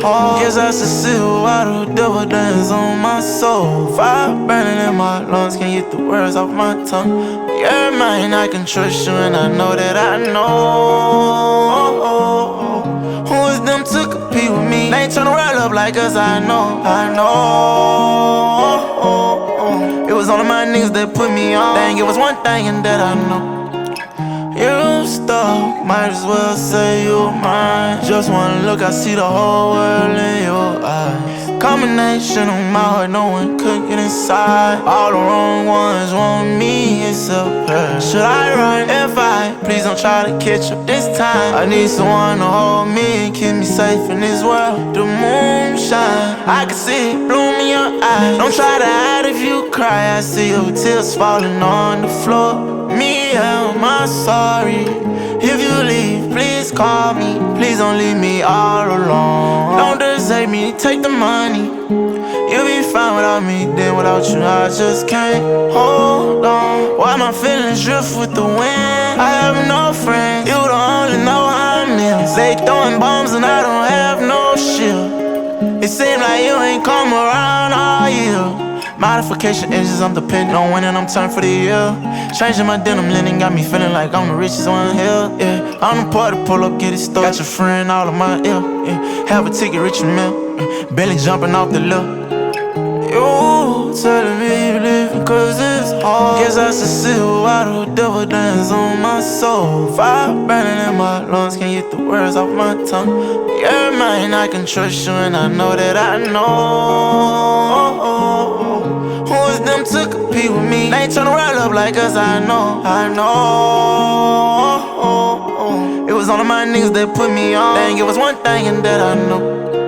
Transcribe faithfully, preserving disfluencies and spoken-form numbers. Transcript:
hard. Guess I should see why the devil dance on my soul. Fire burning in my lungs, can't get the words off my tongue. You're mine, I can trust you, and I know that I know. Who is them to compete with me? They ain't tryna roll up like us, I know, I know. It was only my niggas that put me on. Dang, it was one thing and that I know. You stuck, might as well say you're mine. Just one look, I see the whole world in your eyes. Combination of my heart, no one could get inside. All the wrong ones want me, it's a her. Should I run if I? Please don't try to catch up this time. I need someone to hold me and keep me safe in this world. The moon shine, I can see it bloom in your eyes. Don't try to hide if you cry, I see your tears falling on the floor. Me, am I sorry? If you leave, please call me. Please don't leave me all alone. Don't desert me, take the money. You'll be fine without me, then without you I just can't hold on. Why my feelings drift with the wind? I have no friends, you don't only know how I'm in. They throwing bombs and I don't have no shield. It seems like you ain't come around all year. Modification edges, I'm dependent on winning, I'm turned for the year. Changing my denim linen, got me feeling like I'm the richest one here. Yeah, I'm the party, pull up, get it started. Got your friend all of my ear. Yeah, have a ticket, rich and meal. Yeah, belly jumping off the lip. You telling me you leaving cause it's hard. Guess I should see why the devil dance on my soul. Fire burning in my lungs, can't get the words off my tongue. You're mine, I can trust you, and I know that I know. Who is them to compete with me? They ain't tryna roll up like us, I know, I know. It was only my niggas that put me on. Dang, it was one thing and that I know.